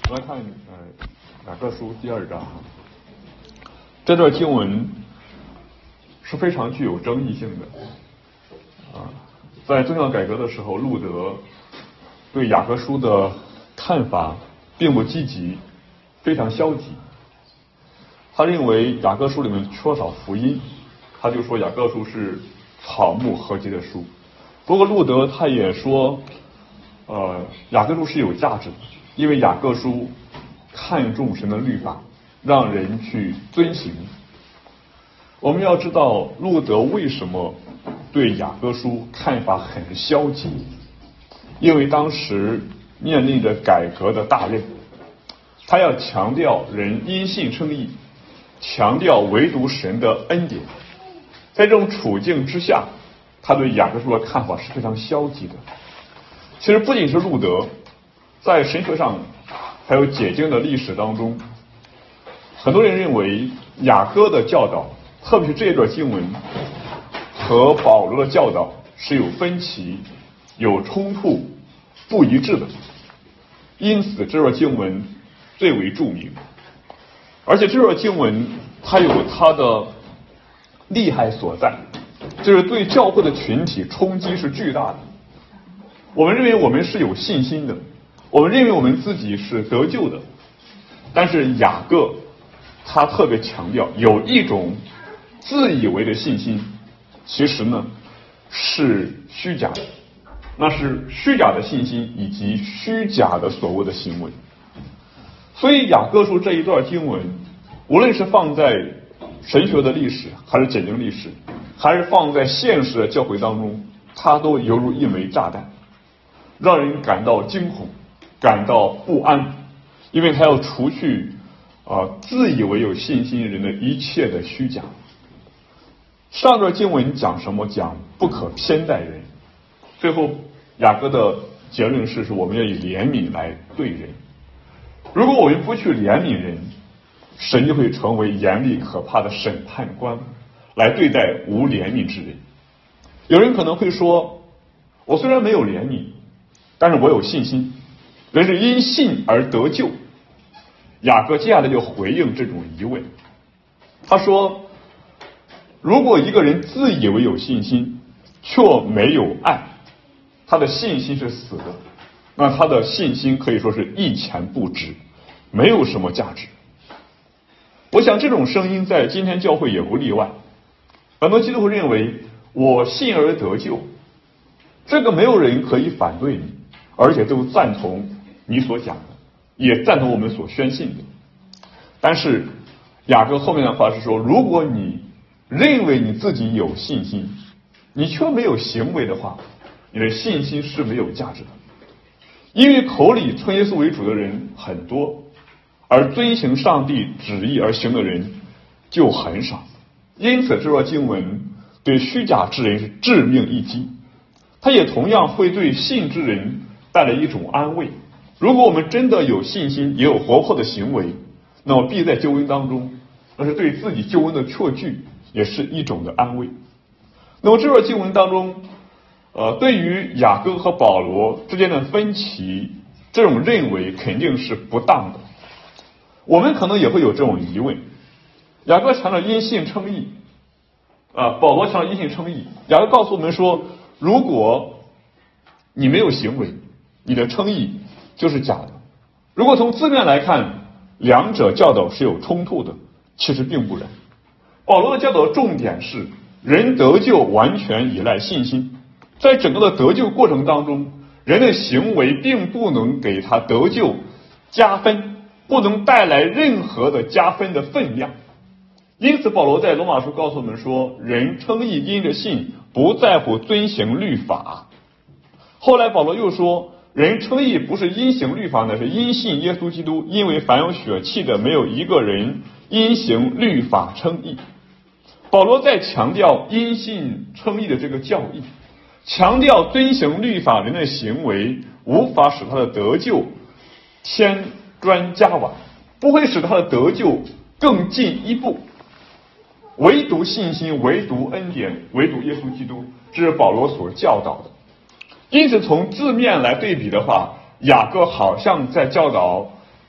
我们来看雅各书第2章，这段经文是非常具有争议性的在宗教改革的时候，路德对雅各书的看法并不积极，非常消极。他认为雅各书里面缺少福音，他就说雅各书是草木合集的书。不过路德他也说雅各书是有价值的，因为雅各书看重神的律法，让人去遵行。我们要知道路德为什么对雅各书看法很消极，因为当时面临着改革的大任，他要强调人因信称义，强调唯独神的恩典。在这种处境之下，他对雅各书的看法是非常消极的。其实不仅是路德，在神学上还有解经的历史当中，很多人认为雅各的教导，特别是这段经文和保罗的教导是有分歧、有冲突、不一致的，因此这段经文最为著名。而且这段经文它有它的厉害所在，就是对教会的群体冲击是巨大的。我们认为我们是有信心的，我们认为我们自己是得救的，但是雅各他特别强调有一种自以为的信心，其实呢是虚假的，那是虚假的信心以及虚假的所谓的行为。所以雅各书这一段经文，无论是放在神学的历史，还是解经历史，还是放在现实的教会当中，它都犹如一枚炸弹，让人感到惊恐，感到不安，因为它要除去自以为有信心人的一切的虚假。上段经文讲什么？讲不可偏待人。最后雅各的结论是我们要以怜悯来对人。如果我们不去怜悯人，神就会成为严厉可怕的审判官，来对待无怜悯之人。有人可能会说，我虽然没有怜悯，但是我有信心，人是因信而得救。雅各接下来就回应这种疑问，他说，如果一个人自以为有信心，却没有爱，他的信心是死的，那他的信心可以说是一钱不值，没有什么价值。我想这种声音在今天教会也不例外。很多基督徒认为我信而得救，这个没有人可以反对你，而且都赞同你所讲的，也赞同我们所宣信的。但是雅各后面的话是说，如果你认为你自己有信心，你却没有行为的话，你的信心是没有价值的。因为口里称耶稣为主的人很多，而遵行上帝旨意而行的人就很少。因此这段经文对虚假之人是致命一击，它也同样会对信之人带来一种安慰。如果我们真的有信心，也有活泼的行为，那么必在救恩当中，那是对自己救恩的确据，也是一种的安慰。那么这段经文当中对于雅各和保罗之间的分歧，这种认为肯定是不当的。我们可能也会有这种疑问，雅各强调因信称义保罗强调因信称义。雅各告诉我们说，如果你没有行为，你的称义就是假的。如果从字面来看，两者教导是有冲突的，其实并不然。保罗的教导重点是人得救完全依赖信心，在整个的得救过程当中，人的行为并不能给他得救加分，不能带来任何的加分的分量。因此保罗在罗马书告诉我们说，人称义因着信，不在乎遵行律法。后来保罗又说，人称义不是因行律法，乃是因信耶稣基督，因为凡有血气的，没有一个人因行律法称义。保罗在强调因信称义的这个教义，强调遵行律法人的行为无法使他的得救添砖加瓦，不会使他的得救更进一步。唯独信心，唯独恩典，唯独耶稣基督，这是保罗所教导的。因此从字面来对比的话，雅各好像在教导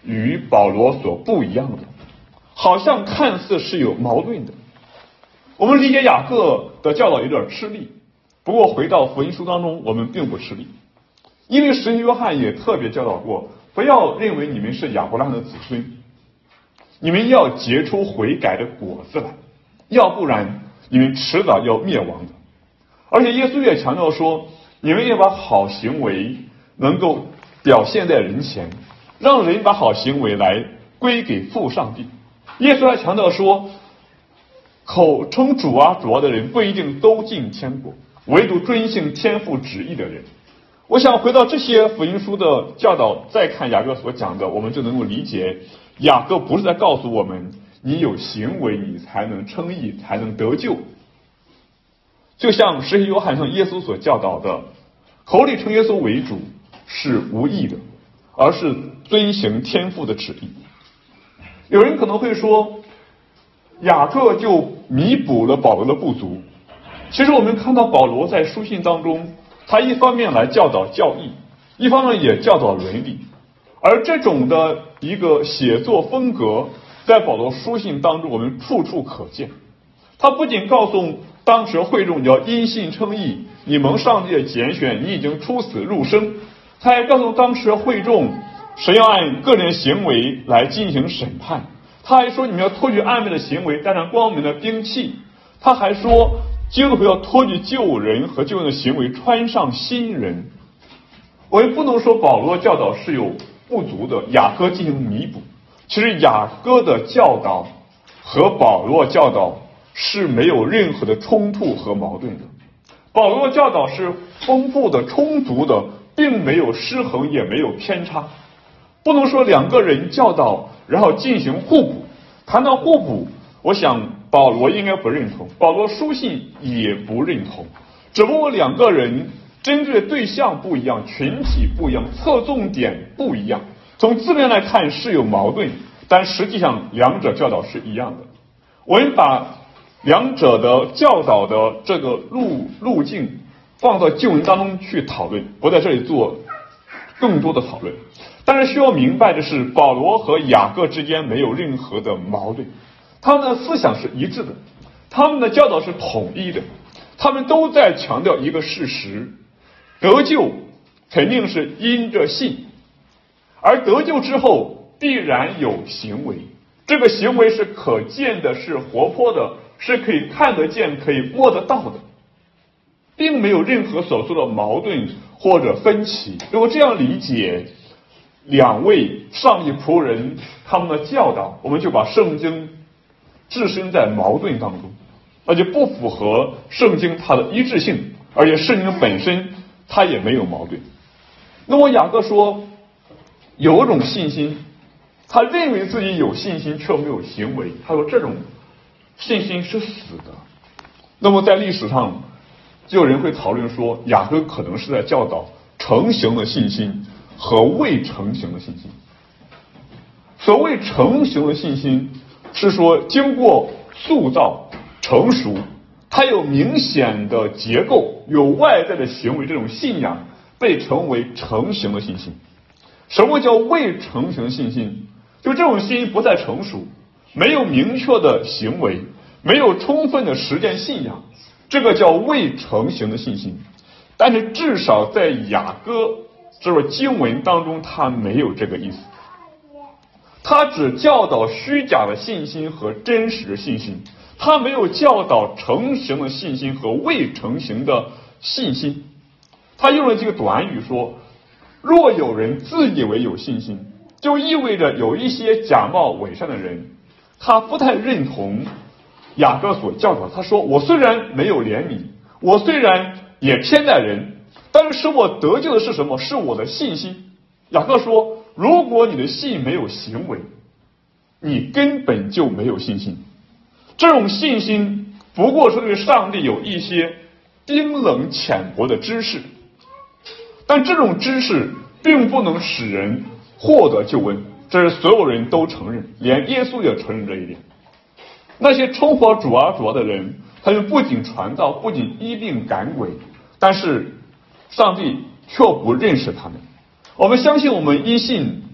与保罗所不一样的，好像看似是有矛盾的。我们理解雅各的教导有点吃力，不过回到福音书当中，我们并不吃力，因为使徒约翰也特别教导过，不要认为你们是亚伯拉罕的子孙，你们要结出悔改的果子来，要不然你们迟早要灭亡的。而且耶稣也强调说，你们要把好行为能够表现在人前，让人把好行为来归给父上帝。耶稣还强调说，口称主啊主啊的人不一定都进天国，唯独遵行天父旨意的人。我想回到这些福音书的教导，再看雅各所讲的，我们就能够理解，雅各不是在告诉我们你有行为你才能称义才能得救，就像使徒约翰向耶稣所教导的，口里称耶稣为主是无益的，而是遵行天父的旨意。有人可能会说，雅各就弥补了保罗的不足。其实我们看到保罗在书信当中，他一方面来教导教义，一方面也教导伦理，而这种的一个写作风格在保罗书信当中我们处处可见。他不仅告诉当时会众你要因信称义，你蒙上帝的拣选，你已经出死入生，他还告诉当时会众神要按个人行为来进行审判，他还说你们要脱去暗昧的行为，带上光明的兵器，他还说基督徒要脱去旧人和旧人的行为，穿上新人。我们不能说保罗的教导是有不足的，雅各进行弥补。其实雅各的教导和保罗的教导是没有任何的冲突和矛盾的。保罗的教导是丰富的充足的，并没有失衡也没有偏差。不能说两个人教导然后进行互补。谈到互补，我想保罗应该不认同，保罗书信也不认同，只不过两个人针对对象不一样，群体不一样，侧重点不一样，从字面来看是有矛盾，但实际上两者教导是一样的。我们把两者的教导的这个路径放到经文当中去讨论，不在这里做更多的讨论。但是需要明白的是，保罗和雅各之间没有任何的矛盾，他们的思想是一致的，他们的教导是统一的，他们都在强调一个事实，得救肯定是因着信，而得救之后必然有行为，这个行为是可见的，是活泼的，是可以看得见可以摸得到的，并没有任何所说的矛盾或者分歧。如果这样理解两位上帝仆人他们的教导，我们就把圣经置身在矛盾当中，那就不符合圣经它的一致性，而且圣经本身它也没有矛盾。那么雅各说有一种信心，他认为自己有信心却没有行为，他说这种信心是死的。那么在历史上就有人会讨论说，雅各可能是在教导成型的信心和未成型的信心。所谓成型的信心是说经过塑造成熟，它有明显的结构，有外在的行为，这种信仰被称为成型的信心。什么叫未成型的信心？就这种信心不再成熟，没有明确的行为，没有充分的实践信仰，这个叫未成型的信心。但是至少在雅各这个经文当中，他没有这个意思，他只教导虚假的信心和真实的信心，他没有教导成型的信心和未成型的信心。他用了这个短语说，若有人自以为有信心，就意味着有一些假冒伪善的人，他不太认同雅各所教导。他说，我虽然没有怜悯，我虽然也偏待人，但是使我得救的是什么？是我的信心。雅各说，如果你的信没有行为，你根本就没有信心。这种信心不过是对上帝有一些冰冷浅薄的知识，但这种知识并不能使人获得救恩，这是所有人都承认，连耶稣也承认这一点。那些冲火主啊主啊的人，他们不仅传道，不仅医病赶鬼，但是上帝却不认识他们。我们相信我们因信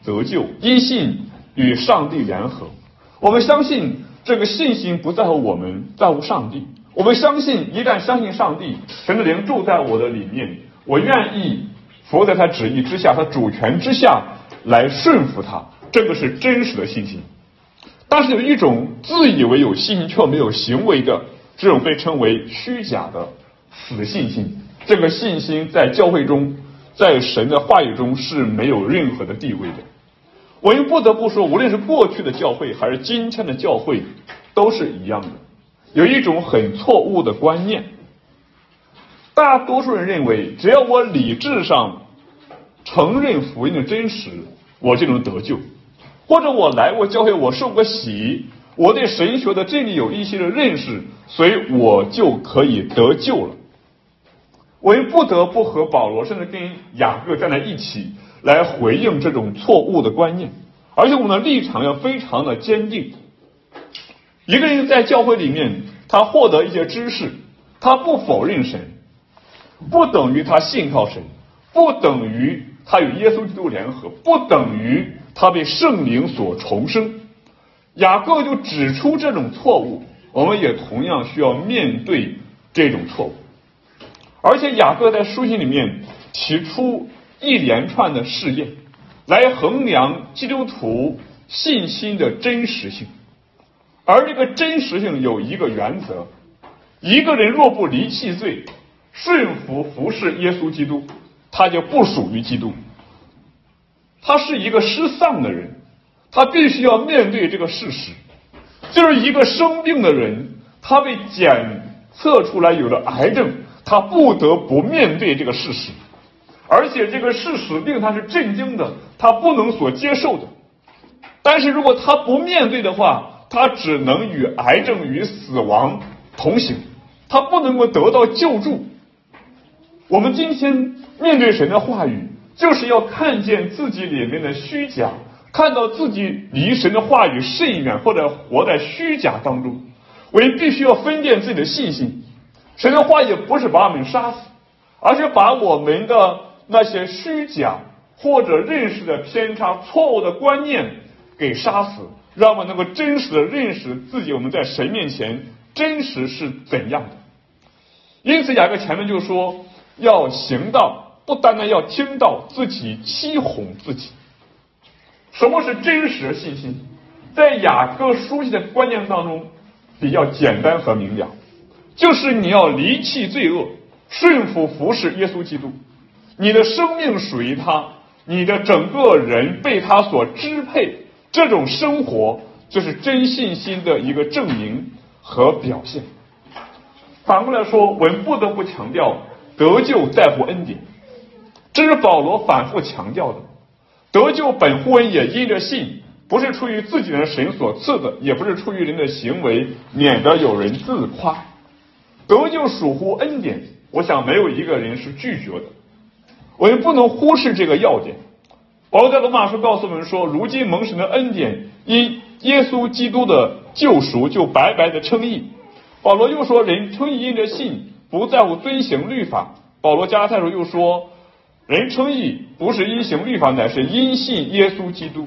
得救，因信与上帝联合。我们相信这个信心不在乎我们，在乎上帝。我们相信一旦相信上帝，神的灵住在我的里面，我愿意服在他旨意之下，他主权之下来顺服他，这个是真实的信心。但是有一种自以为有信心却没有行为的，这种被称为虚假的死信心。这个信心在教会中，在神的话语中是没有任何的地位的。我又不得不说，无论是过去的教会还是今天的教会，都是一样的，有一种很错误的观念。大多数人认为，只要我理智上承认福音的真实，我就能得救。或者我来过教会，我受过洗，我对神学的真理有一些的认识，所以我就可以得救了。我也不得不和保罗甚至跟雅各站在一起，来回应这种错误的观念，而且我们的立场要非常的坚定。一个人在教会里面，他获得一些知识，他不否认神，不等于他信靠神，不等于他与耶稣基督联合，不等于他被圣灵所重生。雅各就指出这种错误，我们也同样需要面对这种错误。而且雅各在书信里面提出一连串的试验，来衡量基督徒信心的真实性。而这个真实性有一个原则，一个人若不离弃罪，顺服服侍耶稣基督，他就不属于基督，他是一个失丧的人，他必须要面对这个事实，就是一个生病的人，他被检测出来有了癌症，他不得不面对这个事实，而且这个事实令他是震惊的，他不能所接受的。但是如果他不面对的话，他只能与癌症与死亡同行，他不能够得到救助。我们今天面对神的话语，就是要看见自己里面的虚假，看到自己离神的话语甚远，或者活在虚假当中。我们必须要分辨自己的信心。神的话也不是把我们杀死，而是把我们的那些虚假或者认识的偏差、错误的观念给杀死，让我们能够真实的认识自己，我们在神面前真实是怎样的。因此雅各前面就说，要行道，不单单要听到，自己欺哄自己。什么是真实的信心？在雅各书信的观念当中比较简单和明了，就是你要离弃罪恶，顺服服侍耶稣基督，你的生命属于他，你的整个人被他所支配，这种生活就是真信心的一个证明和表现。反过来说，我们不得不强调，得救在乎恩典，这是保罗反复强调的。得救本乎恩，也因着信，不是出于自己的神所赐的，也不是出于人的行为，免得有人自夸。得救属乎恩典，我想没有一个人是拒绝的。我们不能忽视这个要点。保罗在罗马书告诉我们说，如今蒙神的恩典因耶稣基督的救赎就白白的称义。保罗又说，人称义因着信，不在乎遵行律法。保罗加拉太书又说，人称义不是因行律法，乃是因信耶稣基督。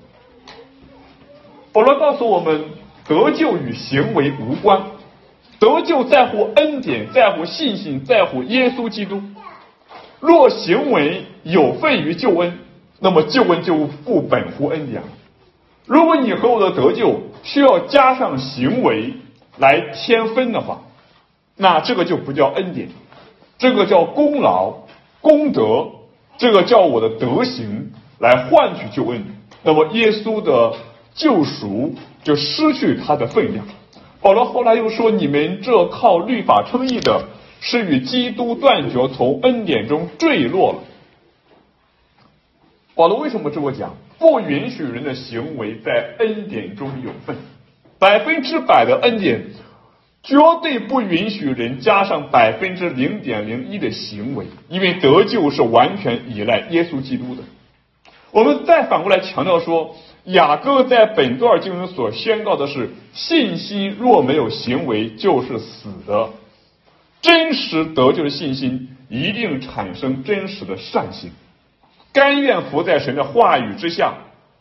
保罗告诉我们，得救与行为无关，得救在乎恩典，在乎信心，在乎耶稣基督。若行为有份于救恩，那么救恩就不本乎恩典了。如果你和我的得救需要加上行为来添分的话，那这个就不叫恩典，这个叫功劳、功德，这个叫我的德行来换取救恩。那么耶稣的救赎就失去它的分量。保罗后来又说，你们这靠律法称义的，是与基督断绝，从恩典中坠落了。保罗为什么这么讲？不允许人的行为在恩典中有份，100%的恩典绝对不允许人加上0.01%的行为，因为得救是完全依赖耶稣基督的。我们再反过来强调说，雅各在本段经文所宣告的是，信心若没有行为就是死的。真实得救的信心一定产生真实的善行，甘愿服在神的话语之下，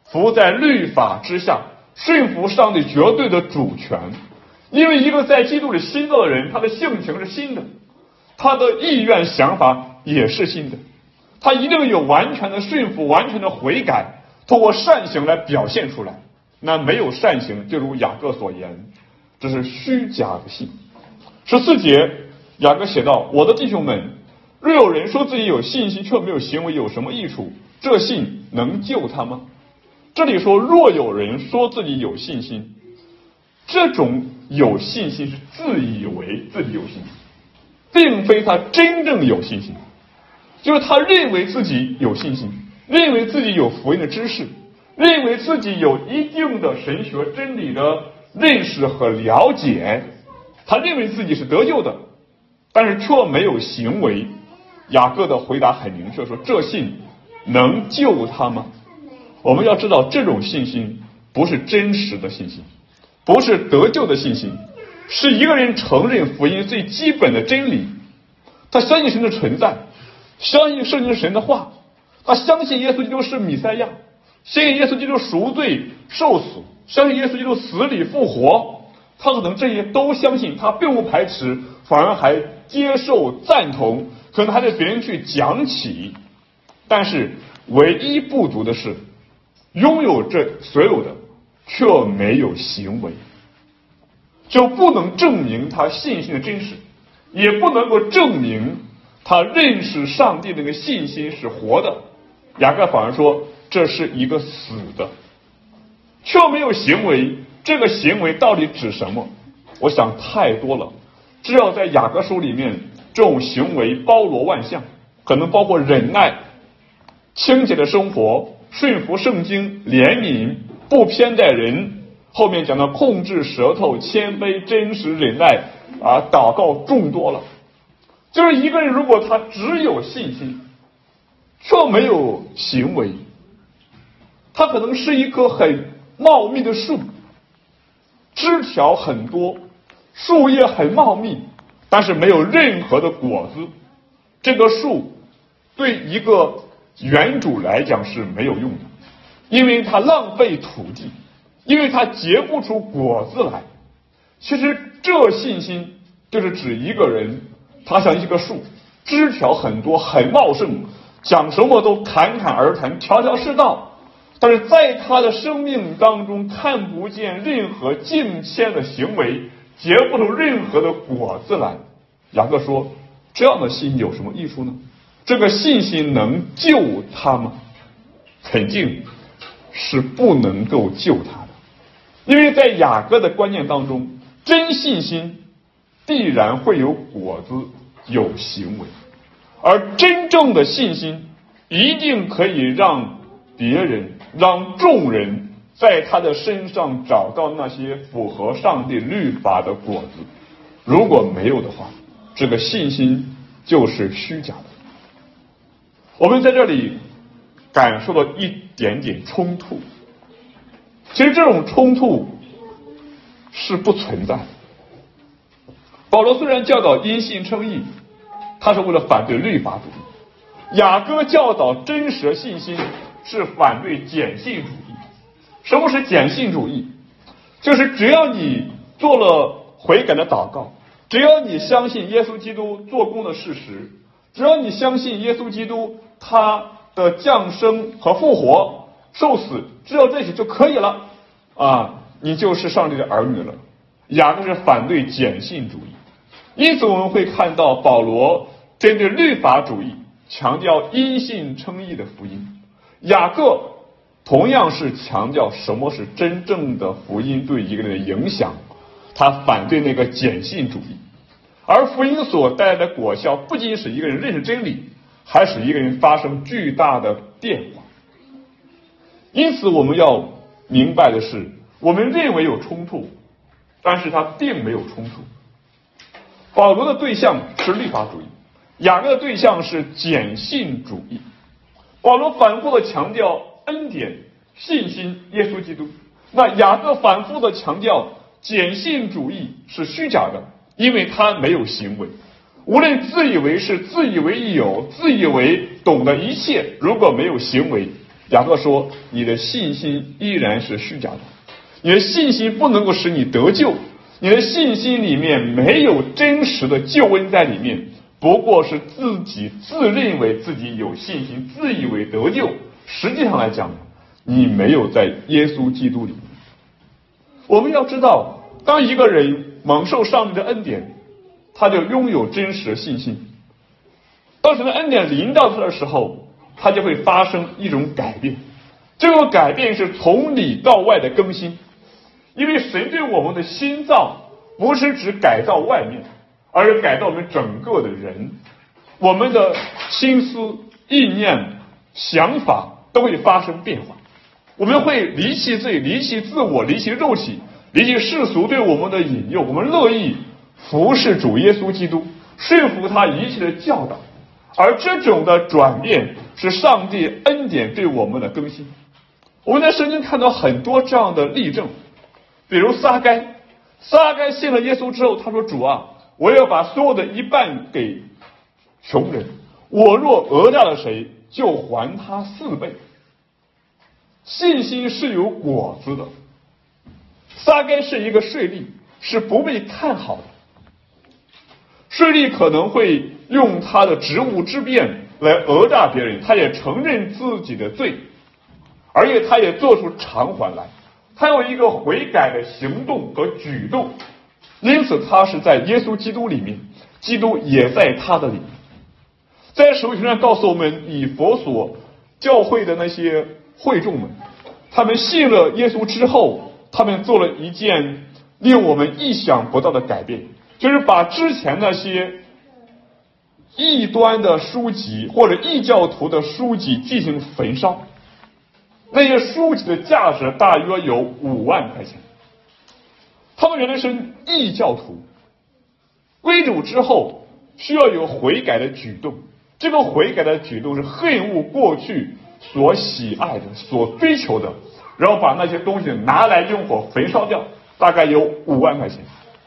服在律法之下，顺服上帝绝对的主权。因为一个在基督里新造的人，他的性情是新的，他的意愿想法也是新的，他一定有完全的顺服，完全的悔改，通过善行来表现出来。那没有善行，就如雅各所言，这是虚假的信。14节雅各写道：我的弟兄们，若有人说自己有信心却没有行为，有什么益处？这信能救他吗？这里说若有人说自己有信心，这种有信心是自以为自己有信心，并非他真正有信心，就是他认为自己有信心，认为自己有福音的知识，认为自己有一定的神学真理的认识和了解，他认为自己是得救的，但是却没有行为。雅各的回答很明确，说这信能救他吗？我们要知道，这种信心不是真实的信心，不是得救的信心，是一个人承认福音最基本的真理，他相信神的存在，相信圣经是神的话，他相信耶稣基督是弥赛亚，相信耶稣基督赎罪受死，相信耶稣基督死里复活，他可能这些都相信，他并不排斥，反而还接受赞同，可能还对别人去讲起。但是唯一不足的是，拥有这所有的却没有行为，就不能证明他信心的真实，也不能够证明他认识上帝那个信心是活的。雅各反而说这是一个死的，却没有行为。这个行为到底指什么？我想太多了，只要在雅各书里面，这种行为包罗万象，可能包括忍耐、清洁的生活、顺服圣经、怜悯、不偏待人，后面讲到控制舌头、谦卑、真实、忍耐祷告众多了。就是一个人如果他只有信心却没有行为，他可能是一棵很茂密的树，枝条很多，树叶很茂密，但是没有任何的果子。这个树对一个园主来讲是没有用的，因为它浪费土地，因为它结不出果子来。其实这信心就是指一个人，他像一棵树，枝条很多，很茂盛，讲什么都侃侃而谈，条条是道，但是在他的生命当中看不见任何敬虔的行为，结不出任何的果子来。雅各说这样的信心有什么益处呢？这个信心能救他吗？肯定是不能够救他的。因为在雅各的观念当中，真信心必然会有果子，有行为，而真正的信心一定可以让别人，让众人在他的身上找到那些符合上帝律法的果子。如果没有的话，这个信心就是虚假的。我们在这里感受到一点点冲突，其实这种冲突是不存在的。保罗虽然教导因信称义，他是为了反对律法主义；雅各教导真实信心，是反对简信主义。什么是简信主义？就是只要你做了悔改的祷告，只要你相信耶稣基督做工的事实，只要你相信耶稣基督他的降生和复活、受死，只有这些就可以了你就是上帝的儿女了。雅各是反对简信主义，因此我们会看到保罗针对律法主义强调因信称义的福音，雅各同样是强调什么是真正的福音对一个人的影响，他反对那个简信主义。而福音所带来的果效，不仅使一个人认识真理，还使一个人发生巨大的变化。因此我们要明白的是，我们认为有冲突，但是它并没有冲突。保罗的对象是律法主义，雅各的对象是简信主义。保罗反复的强调恩典、信心、耶稣基督，那雅各反复的强调简信主义是虚假的，因为他没有行为。无论自以为是、自以为有、自以为懂得一切，如果没有行为， 雅各说，你的信心依然是虚假的，你的信心不能够使你得救，你的信心里面没有真实的救恩在里面，不过是自己自认为自己有信心，自以为得救，实际上来讲，你没有在耶稣基督里面。我们要知道，当一个人蒙受上帝的恩典，他就拥有真实的信心。当神的恩典临到他的时候，他就会发生一种改变。这种改变是从里到外的更新，因为神对我们的心脏不是只改造外面，而是改造我们整个的人。我们的心思、意念、想法都会发生变化。我们会离弃罪，离弃自我，离弃肉体，离弃世俗对我们的引诱，我们乐意服侍主耶稣基督，顺服他一切的教导。而这种的转变是上帝恩典对我们的更新。我们在圣经看到很多这样的例证，比如撒该信了耶稣之后，他说，主啊，我要把所有的一半给穷人，我若讹诈了谁，就还他4倍。信心是有果子的。撒该是一个税吏，是不被看好的。税吏可能会用他的职务之便来讹诈别人，他也承认自己的罪，而且他也做出偿还来，他有一个悔改的行动和举动，因此他是在耶稣基督里面，基督也在他的里面。在使徒行传告诉我们，以弗所教会的那些会众们，他们信了耶稣之后，他们做了一件令我们意想不到的改变，就是把之前那些异端的书籍或者异教徒的书籍进行焚烧。那些书籍的价值大约有5万块钱。他们原来是异教徒，归主之后需要有悔改的举动，这个悔改的举动是恨恶过去所喜爱的、所追求的，然后把那些东西拿来用火焚烧掉，大概有5万块钱。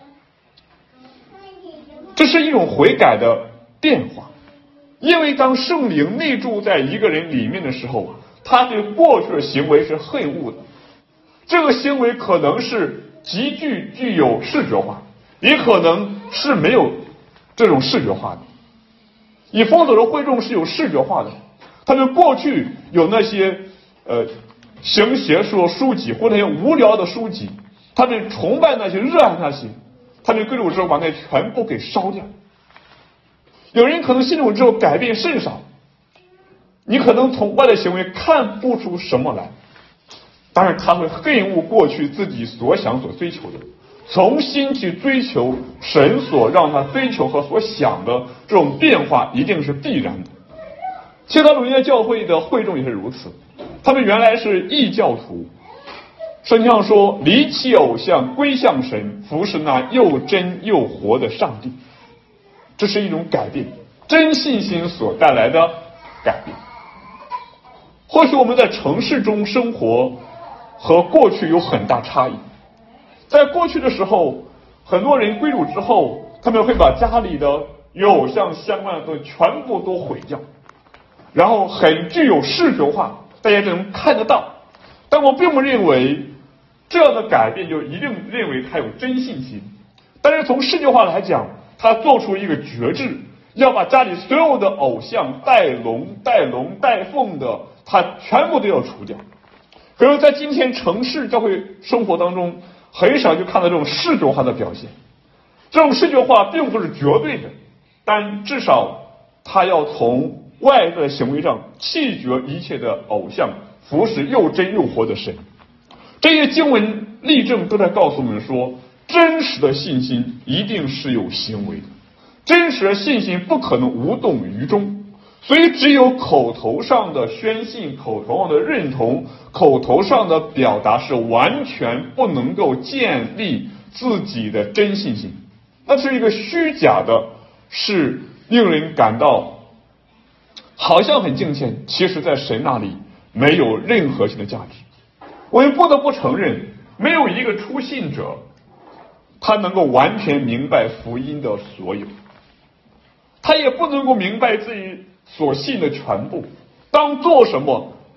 这是一种悔改的变化，因为当圣灵内住在一个人里面的时候，他对过去的行为是恨恶的。这个行为可能是具有视觉化，也可能是没有这种视觉化的。以弗所的会众是有视觉化的，他们过去有那些行邪术书籍或那些无聊的书籍，他们崇拜那些，热爱那些，他们归主之后把那全部给烧掉。有人可能信主之后改变甚少，你可能从外在行为看不出什么来，但是他会恨恶过去自己所想所追求的，重新去追求神所让他追求和所想的，这种变化一定是必然的。其他主耶教会的会众也是如此，他们原来是异教徒，圣经上说，离弃偶像，归向神，服侍那又真又活的上帝。这是一种改变，真信心所带来的改变。或许我们在城市中生活和过去有很大差异。在过去的时候，很多人归主之后，他们会把家里的与偶像相关的东西全部都毁掉，然后很具有视觉化，大家就能看得到。但我并不认为这样的改变就一定认为他有真信心，但是从视觉化来讲，他做出一个决志，要把家里所有的偶像带龙带凤的，他全部都要除掉。可是在今天城市教会生活当中，很少就看到这种视觉化的表现。这种视觉化并不是绝对的，但至少他要从外在行为上弃绝一切的偶像，服侍又真又活的神。这些经文例证都在告诉我们说，真实的信心一定是有行为的，真实的信心不可能无动于衷，所以只有口头上的宣信，口头上的认同，口头上的表达是完全不能够建立自己的真信心，那是一个虚假的，是令人感到好像很敬虔，其实在神那里没有任何性的价值。我们不得不承认，没有一个初信者他能够完全明白福音的所有，他也不能够明白自己所信的全部。当做什么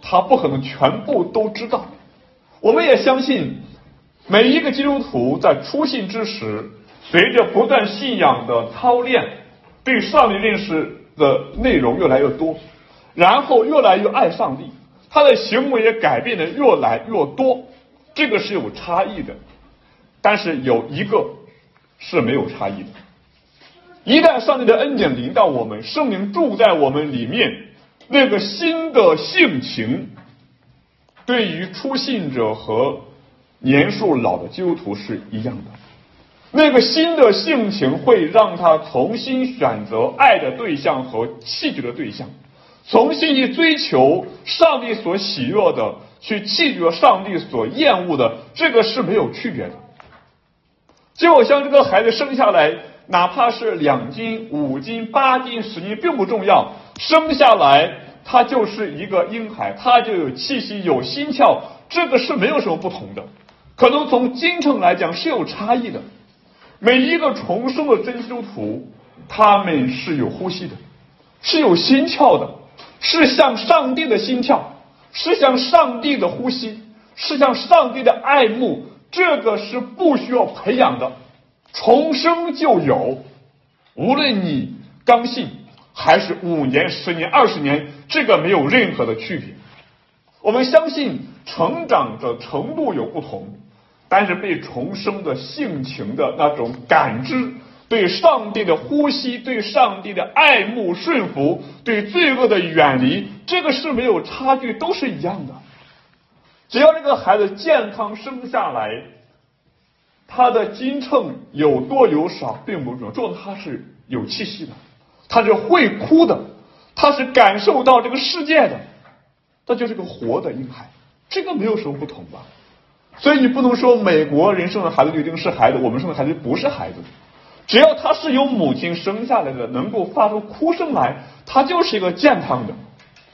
他不可能全部都知道。我们也相信每一个基督徒在初信之时，随着不断信仰的操练，对上帝认识的内容越来越多，然后越来越爱上帝，他的行为也改变的越来越多，这个是有差异的。但是有一个是没有差异的，一旦上帝的恩典临到我们，圣灵住在我们里面，那个新的性情对于初信者和年数老的基督徒是一样的。那个新的性情会让他重新选择爱的对象和弃绝的对象，重新去追求上帝所喜悦的，去弃绝上帝所厌恶的，这个是没有区别的。就像这个孩子生下来，哪怕是2斤、5斤、8斤、10斤并不重要，生下来他就是一个婴孩，他就有气息有心跳，这个是没有什么不同的。可能从斤称来讲是有差异的。每一个重生的真基督徒，他们是有呼吸的，是有心跳的，是向上帝的心跳，是向上帝的呼吸，是向上帝的爱慕，这个是不需要培养的，重生就有。无论你刚信还是5年、10年、20年，这个没有任何的区别。我们相信成长的程度有不同，但是被重生的性情的那种感知，对上帝的呼吸，对上帝的爱慕顺服，对罪恶的远离，这个是没有差距，都是一样的。只要这个孩子健康生下来，他的斤称有多有少并不重要，重要他是有气息的，他是会哭的，他是感受到这个世界的，他就是个活的婴孩，这个没有什么不同吧。所以你不能说美国人生的孩子就一定是孩子，我们生的孩子不是孩子，只要他是由母亲生下来的，能够发出哭声来，他就是一个健康的。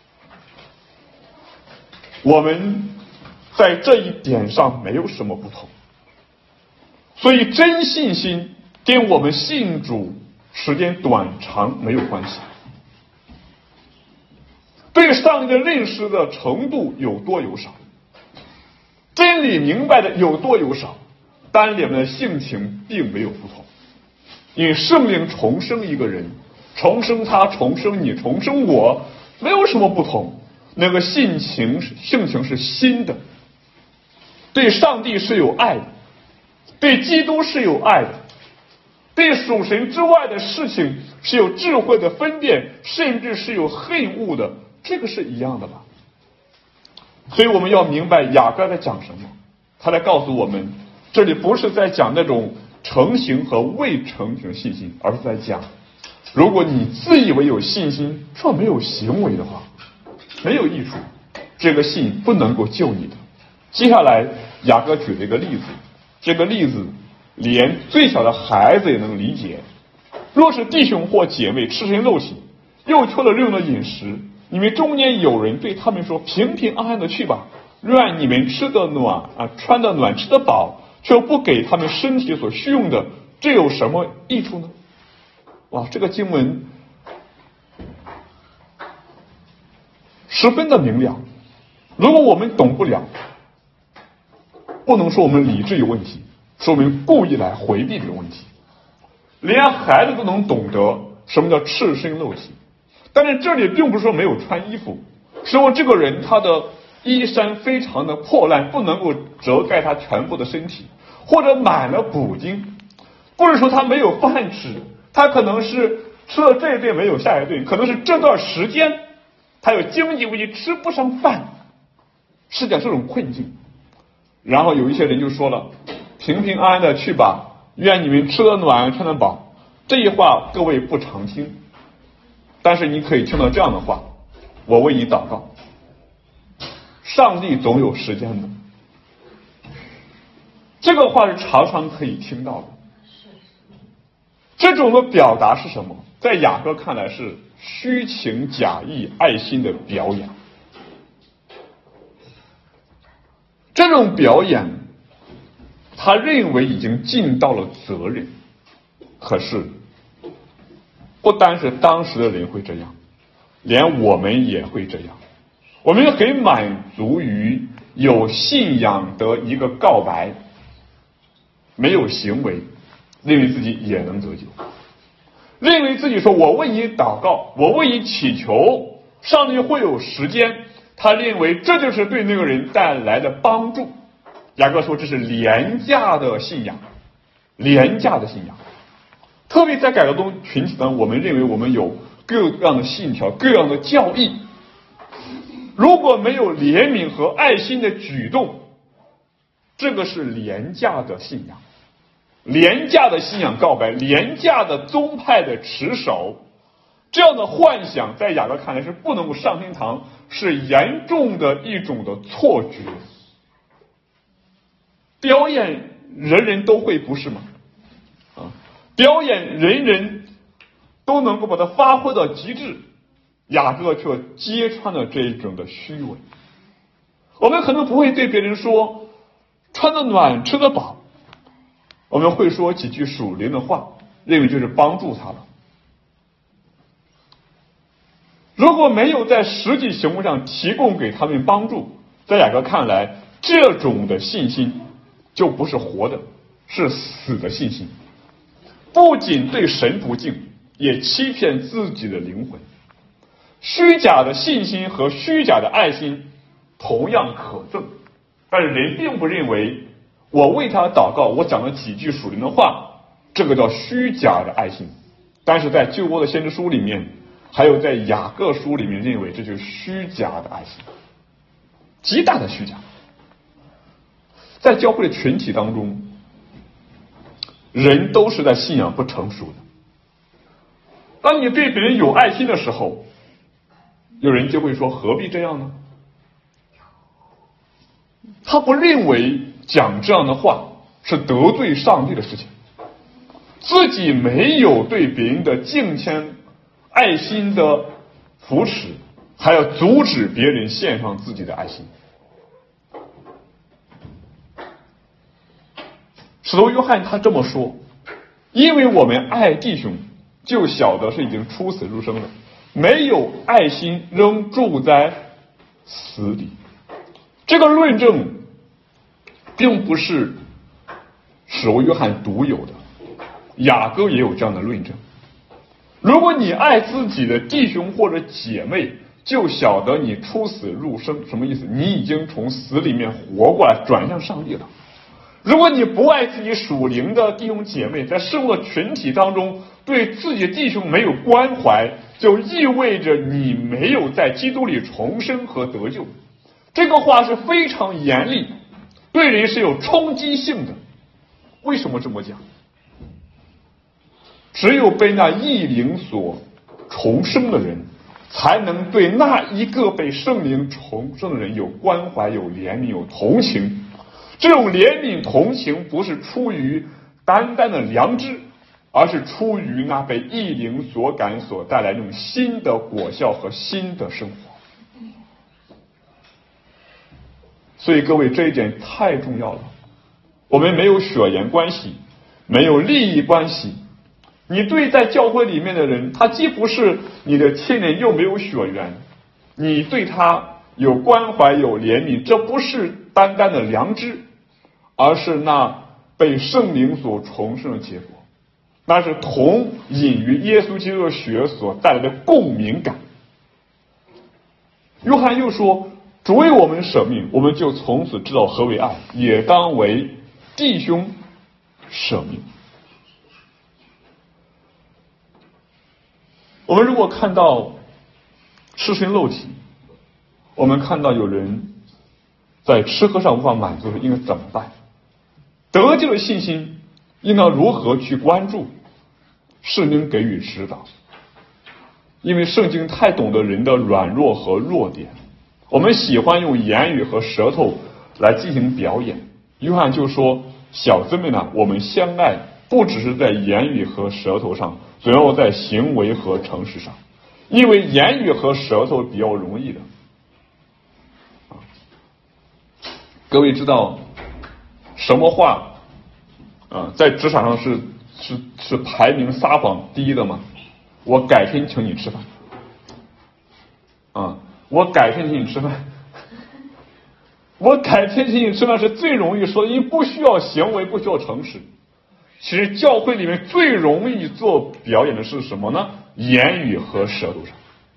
我们在这一点上没有什么不同。所以真信心跟我们信主时间短长没有关系，对上帝的认识的程度有多有少，真理明白的有多有少，单脸的性情并没有不同。因为圣灵重生一个人，重生他，重生你，重生我，没有什么不同。那个性情是新的，对上帝是有爱的，对基督是有爱的，对属神之外的事情是有智慧的分辨，甚至是有恨恶的，这个是一样的吧。所以我们要明白雅各在讲什么，他来告诉我们，这里不是在讲那种成型和未成型信心，而是在讲，如果你自以为有信心却没有行为的话，没有益处，这个信不能够救你的。接下来雅各举了一个例子，这个例子连最小的孩子也能理解。若是弟兄或姐妹赤身露体，又缺了日用的饮食，你们中间有人对他们说，平平安安的去吧，愿你们吃得暖穿得暖，吃得饱，却不给他们身体所需用的，这有什么益处呢？哇，这个经文十分的明了。如果我们懂不了，不能说我们理智有问题，说我们故意来回避这个问题。连孩子都能懂得什么叫赤身露体，但是这里并不是说没有穿衣服，说这个人他的衣衫非常的破烂，不能够遮盖他全部的身体，或者满了补丁，不是说他没有饭吃，他可能是吃了这一顿没有下一顿，可能是这段时间他有经济危机吃不上饭，是讲这种困境。然后有一些人就说了，平平安安的去吧，愿你们吃得暖穿得饱。这一话各位不常听，但是你可以听到这样的话，我为你祷告，上帝总有时间的。这个话是常常可以听到的。这种的表达是什么？在雅各看来是虚情假意爱心的表演。这种表演他认为已经尽到了责任，可是不单是当时的人会这样，连我们也会这样。 我们很满足于有信仰的一个告白，没有行为，认为自己也能得救，认为自己说我为你祷告，我为你祈求，上帝会有时间，他认为这就是对那个人带来的帮助。雅各说这是廉价的信仰，廉价的信仰。特别在改革中群体当中，我们认为我们有各样的信条，各样的教义，如果没有怜悯和爱心的举动，这个是廉价的信仰，廉价的信仰告白，廉价的宗派的持守。这样的幻想在雅各看来是不能够上天堂，是严重的一种的错觉。表演人人都会，不是吗？表演人人都能够把它发挥到极致，雅各却揭穿了这一种的虚伪。我们可能不会对别人说穿得暖吃得饱，我们会说几句属灵的话，认为就是帮助他了。如果没有在实际行为上提供给他们帮助，在雅各看来，这种的信心就不是活的，是死的信心。不仅对神不敬，也欺骗自己的灵魂。虚假的信心和虚假的爱心同样可憎，但是人并不认为我为他祷告，我讲了几句属灵的话，这个叫虚假的爱心。但是在旧约的先知书里面，还有在雅各书里面，认为这就是虚假的爱心，极大的虚假。在教会的群体当中，人都是在信仰不成熟的。当你对别人有爱心的时候，有人就会说何必这样呢？他不认为讲这样的话是得罪上帝的事情，自己没有对别人的敬谦爱心的扶持，还要阻止别人献上自己的爱心。使徒约翰他这么说，因为我们爱弟兄，就晓得是已经出死入生了，没有爱心仍住在死里。这个论证并不是使徒约翰独有的，雅各也有这样的论证。如果你爱自己的弟兄或者姐妹，就晓得你出死入生。什么意思？你已经从死里面活过来，转向上帝了。如果你不爱自己属灵的弟兄姐妹，在生活群体当中对自己的弟兄没有关怀，就意味着你没有在基督里重生和得救。这个话是非常严厉，对人是有冲击性的。为什么这么讲？只有被那义灵所重生的人，才能对那一个被圣灵重生的人有关怀、有怜悯、有同情。这种怜悯同情不是出于单单的良知，而是出于那被义灵所感所带来那种新的果效和新的生活。所以各位，这一点太重要了。我们没有血缘关系，没有利益关系，你对在教会里面的人，他既不是你的亲人，又没有血缘，你对他有关怀有怜悯，这不是单单的良知，而是那被圣灵所重生的结果，那是同饮于耶稣基督的血所带来的共鸣感。约翰又说，主为我们舍命，我们就从此知道何为爱，也当为弟兄舍命。我们如果看到赤身露体，我们看到有人在吃喝上无法满足时，应该怎么办？得救的信心应当如何去关注？圣经给予指导，因为圣经太懂得人的软弱和弱点，我们喜欢用言语和舌头来进行表演。约翰就说，小子们啊，我们相爱不只是在言语和舌头上，总要在行为和诚实上，因为言语和舌头比较容易的。各位知道什么话在职场上是排名撒谎第一的吗？我改天请你吃饭我改天请你吃饭，我改天请你吃饭是最容易说的，因为不需要行为，不需要诚实。其实教会里面最容易做表演的是什么呢？言语和舌头上。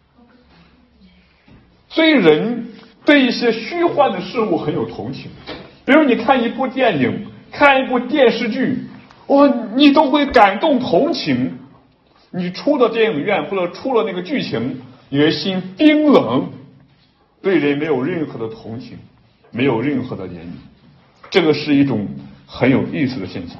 所以人对一些虚幻的事物很有同情，比如你看一部电影，看一部电视剧，你都会感动同情。你出了电影院或者出了那个剧情，你的心冰冷，对人没有任何的同情，没有任何的言语。这个是一种很有意思的现象。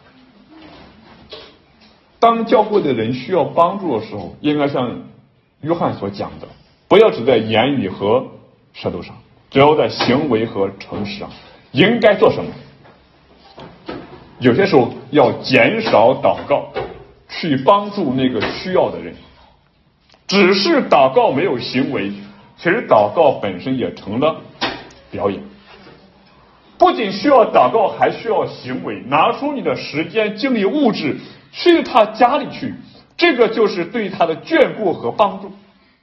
当教会的人需要帮助的时候，应该像约翰所讲的，不要只在言语和舌头上，只要在行为和诚实上。应该做什么？有些时候要减少祷告，去帮助那个需要的人。只是祷告没有行为，其实祷告本身也成了表演。不仅需要祷告，还需要行为，拿出你的时间、精力、物质去他家里去，这个就是对他的眷顾和帮助。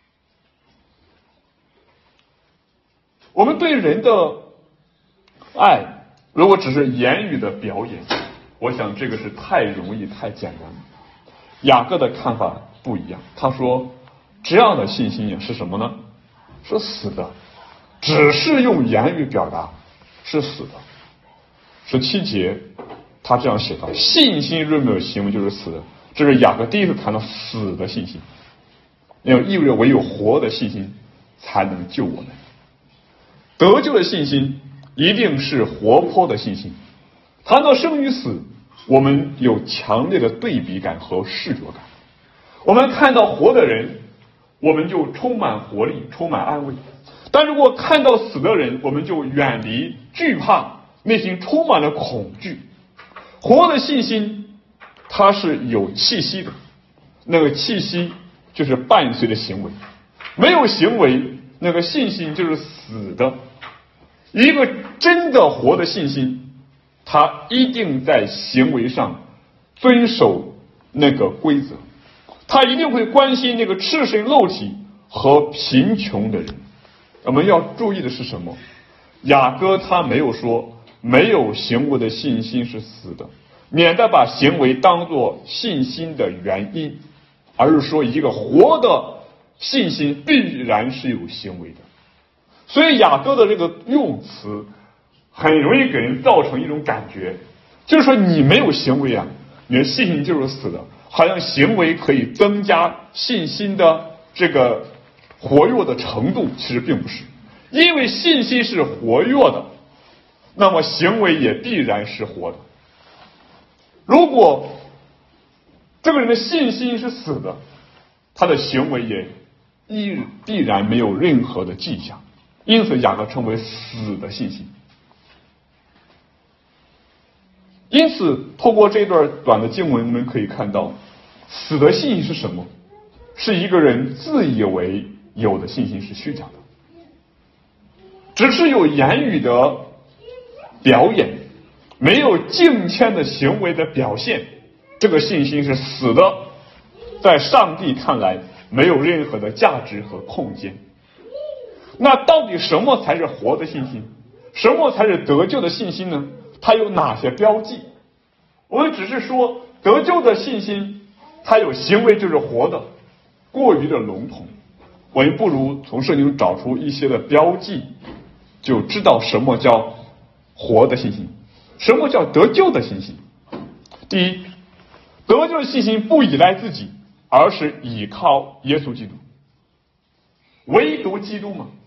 我们对人的爱，如果只是言语的表演，我想这个是太容易、太简单了。雅各的看法不一样，他说这样的信心也是什么呢？是死的，只是用言语表达是死的。17节他这样写道：信心若没有行为就是死的。这是雅各第一次谈到死的信心，那意味着唯有活的信心才能救我们。得救的信心一定是活泼的信心。谈到生与死，我们有强烈的对比感和视觉感。我们看到活的人，我们就充满活力，充满安慰；但如果看到死的人，我们就远离、惧怕，内心充满了恐惧。活的信心它是有气息的，那个气息就是伴随着行为。没有行为，那个信心就是死的。一个真的活的信心，他一定在行为上遵守那个规则，他一定会关心那个赤身露体和贫穷的人。我们要注意的是什么？雅各他没有说没有行为的信心是死的，免得把行为当作信心的原因，而是说一个活的信心必然是有行为的。所以雅各的这个用词很容易给人造成一种感觉，就是说你没有行为啊，你的信心就是死的，好像行为可以增加信心的这个活跃的程度，其实并不是。因为信心是活跃的，那么行为也必然是活的。如果这个人的信心是死的，他的行为也必然没有任何的迹象，因此雅各称为死的信心。因此透过这段短的经文，我们可以看到死的信心是什么？是一个人自以为有的信心是虚假的，只是有言语的表演，没有敬虔的行为的表现，这个信心是死的，在上帝看来没有任何的价值和空间。那到底什么才是活的信心？什么才是得救的信心呢？它有哪些标记？我们只是说得救的信心它有行为就是活的，过于的笼统。我们不如从圣经找出一些的标记，就知道什么叫活的信心，什么叫得救的信心。第一，得救的信心不依赖自己，而是依靠耶稣基督。唯独基督嘛，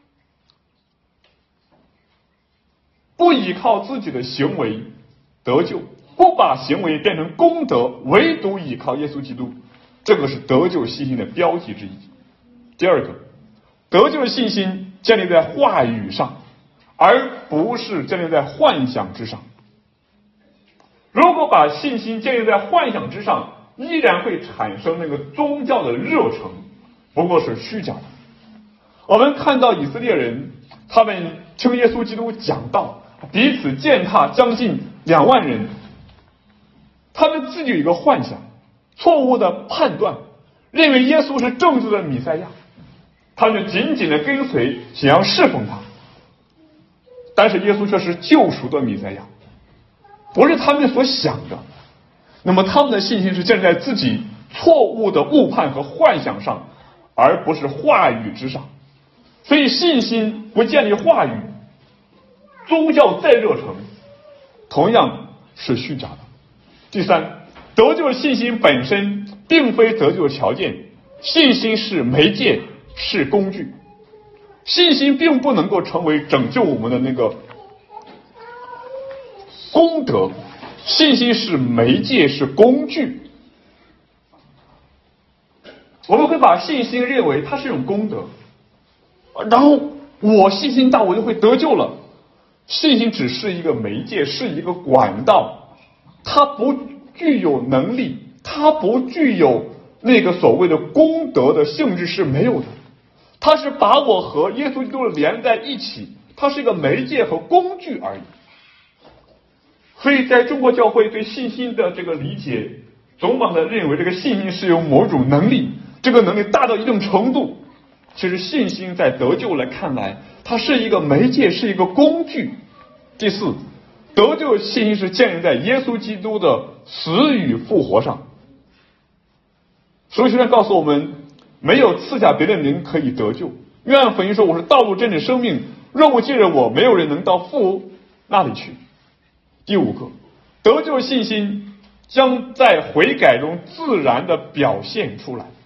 不依靠自己的行为得救，不把行为变成功德，唯独依靠耶稣基督，这个是得救信心的标记之一。第二个，得救的信心建立在话语上，而不是建立在幻想之上。如果把信心建立在幻想之上，依然会产生那个宗教的热诚，不过是虚假的。我们看到以色列人，他们听耶稣基督讲道，彼此践踏将近2万人，他们自己有一个幻想，错误的判断，认为耶稣是正直的弥赛亚。 他们就紧紧的跟随，想要侍奉他。但是耶稣却是救赎的弥赛亚，不是他们所想的。那么他们的信心是建立在自己错误的误判和幻想上，而不是话语之上。所以信心不建立话语，宗教再热诚，同样是虚假的。第三，得救的信心本身并非得救的条件，信心是媒介，是工具。信心并不能够成为拯救我们的那个功德，信心是媒介，是工具。我们会把信心认为它是一种功德，然后我信心大，我就会得救了。信心只是一个媒介，是一个管道，它不具有能力，它不具有那个所谓的功德的性质，是没有的。它是把我和耶稣基督连在一起，它是一个媒介和工具而已。所以在中国教会对信心的这个理解，总把它认为这个信心是有某种能力，这个能力大到一定程度。其实信心在得救来看来，它是一个媒介，是一个工具。第四，得救的信心是建立在耶稣基督的死与复活上。所以现在告诉我们，没有赐下别的名可以得救。约翰福音说，我是道路真理生命，若不借着我，没有人能到父那里去。第五个，得救信心将在悔改中自然的表现出来。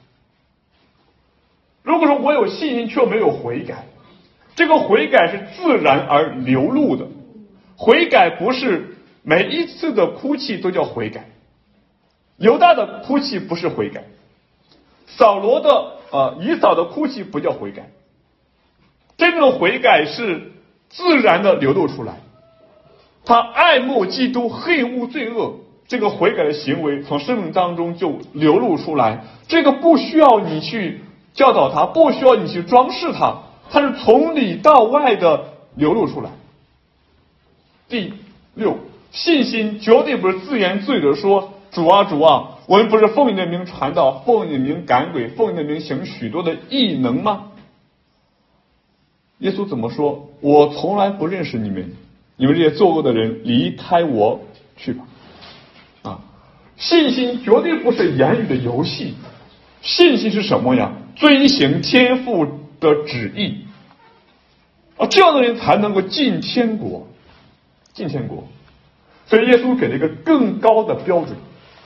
如果说我有信心却没有悔改，这个悔改是自然而流露的。悔改不是每一次的哭泣都叫悔改，犹大的哭泣不是悔改，扫罗的以扫的哭泣不叫悔改。真正的悔改是自然的流露出来，他爱慕基督，恨恶罪恶，这个悔改的行为从生命当中就流露出来。这个不需要你去教导他，不需要你去装饰他，它是从里到外的流露出来。第六，信心绝对不是自言自语的说，主啊主啊，我们不是奉你的名传道，奉你的名赶鬼，奉你的名行许多的异能吗？耶稣怎么说？我从来不认识你们，你们这些作恶的人，离开我去吧。信心绝对不是言语的游戏，信心是什么呀？遵行天父的旨意这样的人才能够进天国。进天国。所以耶稣给了一个更高的标准，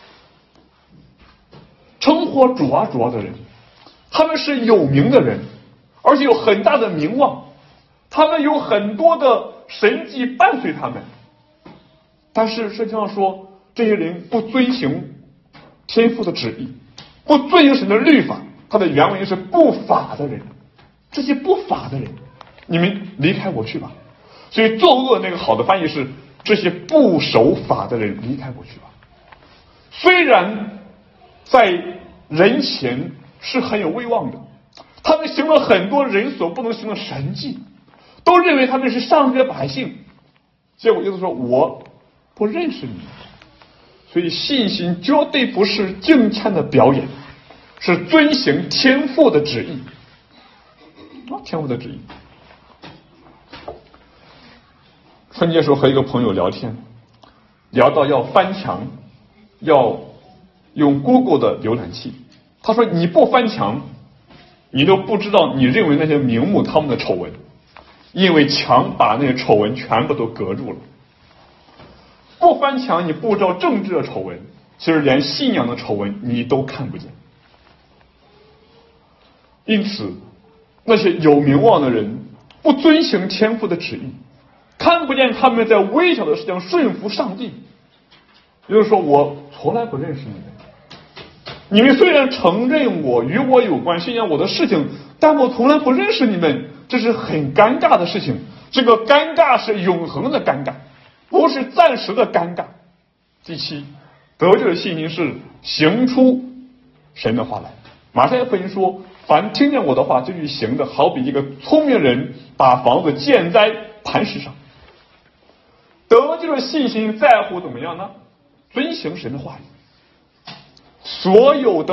称呼主啊主啊的人，他们是有名的人，而且有很大的名望，他们有很多的神迹伴随他们，但是圣经上说，这些人不遵行天父的旨意，不遵行神的律法，他的原文是不法的人。这些不法的人，你们离开我去吧。所以作恶那个好的翻译是，这些不守法的人离开我去吧。虽然在人前是很有威望的，他们行了很多人所不能行的神迹，都认为他们是上帝的百姓，结果耶稣说，我不认识你。所以信心绝对不是敬虔的表演，是遵行天父的旨意。天父的旨意。春节时候和一个朋友聊天，聊到要翻墙，要用 Google 的浏览器。他说，你不翻墙，你都不知道你认为那些名目他们的丑闻，因为墙把那些丑闻全部都隔住了。不翻墙，你不知道政治的丑闻，其实连信仰的丑闻你都看不见。因此那些有名望的人不遵行天父的旨意，看不见他们在微小的事情顺服上帝。也就是说，我从来不认识你们，你们虽然承认我与我有关，信仰我的事情，但我从来不认识你们，这是很尴尬的事情。这个尴尬是永恒的尴尬，不是暂时的尴尬。第七，得救的信心是行出神的话来。马太福音说，凡听见我的话就去行的，好比一个聪明人把房子建在磐石上。得救的信心在乎怎么样呢？遵行神的话语。所有的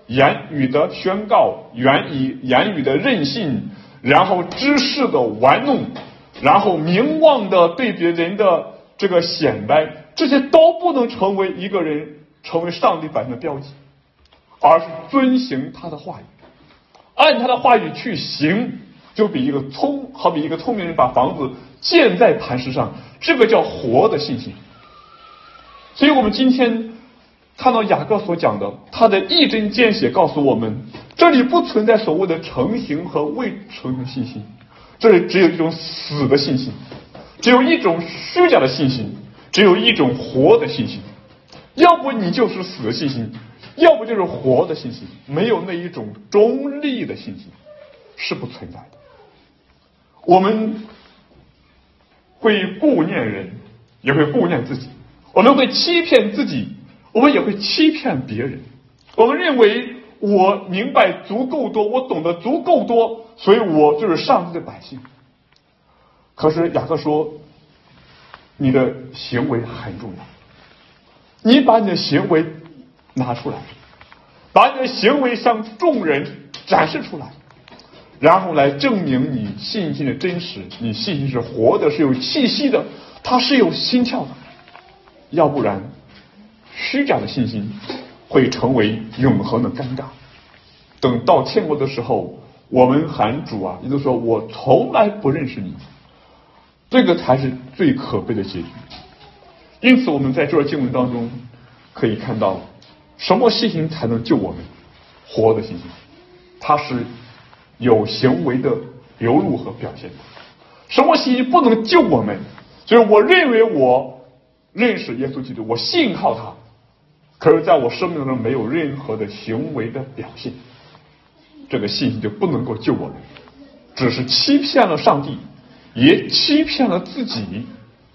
言语的宣告，言语的任性，然后知识的玩弄，然后名望的对别人的这个显摆，这些都不能成为一个人成为上帝百姓的标记，而是遵行他的话语，按他的话语去行，就好比一个聪明人把房子建在磐石上，这个叫活的信心。所以我们今天看到雅各所讲的，他的一针见血告诉我们，这里不存在所谓的成型和未成型的信心，这里只有一种死的信心，只有一种虚假的信心，只有一种活的信心。要不你就是死的信心，要不就是活的信心，没有那一种中立的信心是不存在的。我们会顾念人，也会顾念自己，我们会欺骗自己，我们也会欺骗别人。我们认为我明白足够多，我懂得足够多，所以我就是上帝的百姓。可是雅各说，你的行为很重要，你把你的行为拿出来，把你的行为向众人展示出来，然后来证明你信心的真实，你信心是活的，是有气息的，它是有心跳的。要不然虚假的信心会成为永恒的尴尬。等到天国的时候，我们喊主啊，也就是说我从来不认识你，这个才是最可悲的结局。因此我们在这经文当中可以看到，什么信心才能救我们？活的信心，它是有行为的流露和表现的。什么信心不能救我们？就是我认为我认识耶稣基督，我信靠他，可是在我生命中没有任何的行为的表现，这个信心就不能够救我们，只是欺骗了上帝，也欺骗了自己，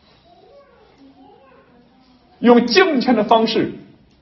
用敬虔的方式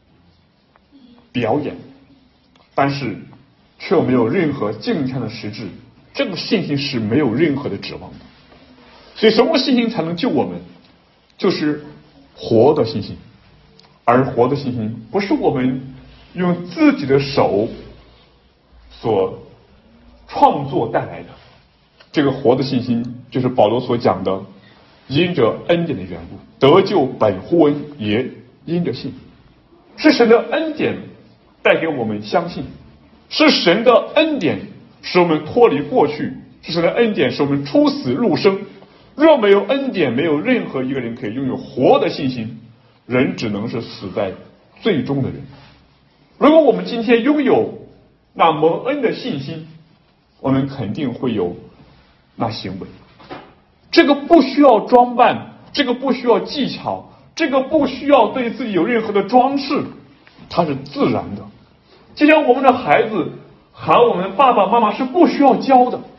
表演，但是却没有任何敬虔的实质，这个信心是没有任何的指望的。所以什么信心才能救我们？就是活的信心。而活的信心不是我们用自己的手所创作带来的，这个活的信心就是保罗所讲的，因着恩典的缘故，得救本乎恩，也因着信。是神的恩典带给我们相信，是神的恩典使我们脱离过去，是神的恩典使我们出死入生。若没有恩典，没有任何一个人可以拥有活的信心，人只能是死在最终的人。如果我们今天拥有那蒙恩的信心，我们肯定会有那行为。这个不需要装扮，这个不需要技巧，这个不需要对自己有任何的装饰，它是自然的。就像我们的孩子喊我们爸爸妈妈是不需要教的，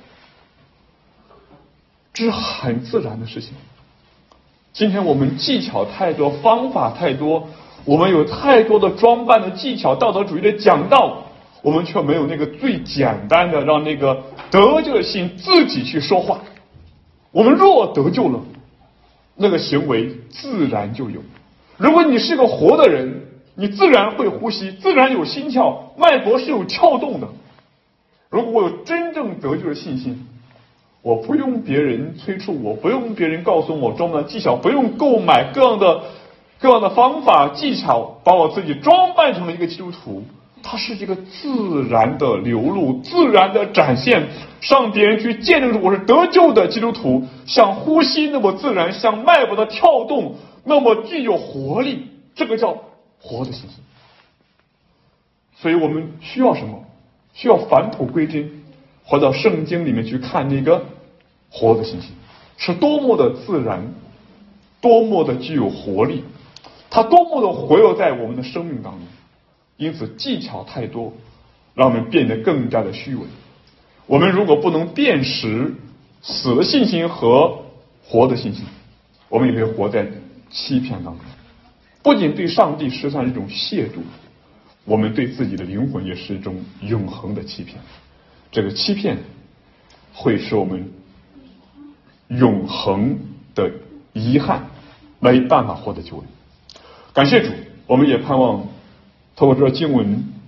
这是很自然的事情。今天我们技巧太多，方法太多，我们有太多的装扮的技巧，道德主义的讲道，我们却没有那个最简单的让那个得救的心自己去说话。我们若得救了，那个行为自然就有。如果你是个活的人，你自然会呼吸，自然有心跳，脉搏是有跳动的。如果我有真正得救的信心，我不用别人催促我，不用别人告诉我装扮技巧，不用购买各样的方法技巧，把我自己装扮成了一个基督徒。它是一个自然的流露，自然的展现，让别人去见证我是得救的基督徒，像呼吸那么自然，像脉搏的跳动那么具有活力，这个叫活的信心。所以我们需要什么？需要返璞归真，回到圣经里面去看那个活的信心，是多么的自然，多么的具有活力，它多么的活跃在我们的生命当中。因此技巧太多，让我们变得更加的虚伪。我们如果不能辨识死的信心和活的信心，我们也会活在欺骗当中。不仅对上帝实际上是一种亵渎，我们对自己的灵魂也是一种永恒的欺骗。这个欺骗会使我们永恒的遗憾，没办法获得救恩。感谢主，我们也盼望透过这经文，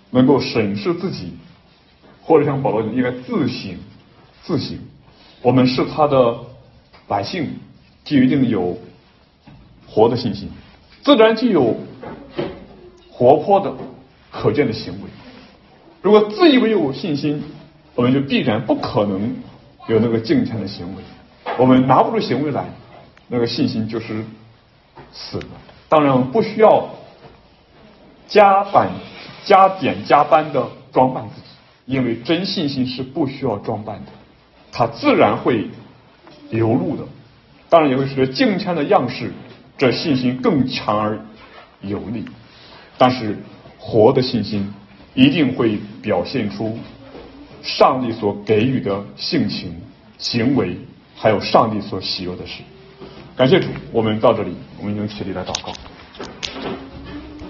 能够审视自己，或者像保罗应该自省。我们是他的百姓，就一定有活的信心，自然就有活泼的可见的行为。如果自以为有信心，我们就必然不可能有那个敬虔的行为。我们拿不出行为来，那个信心就是死的。当然我们不需要加点加班的装扮自己，因为真信心是不需要装扮的，它自然会流露的。当然也会随着敬虔的样式，这信心更强而有力。但是活的信心一定会表现出上帝所给予的性情、行为，还有上帝所喜悦的事。感谢主，我们到这里，我们已经起立来祷告。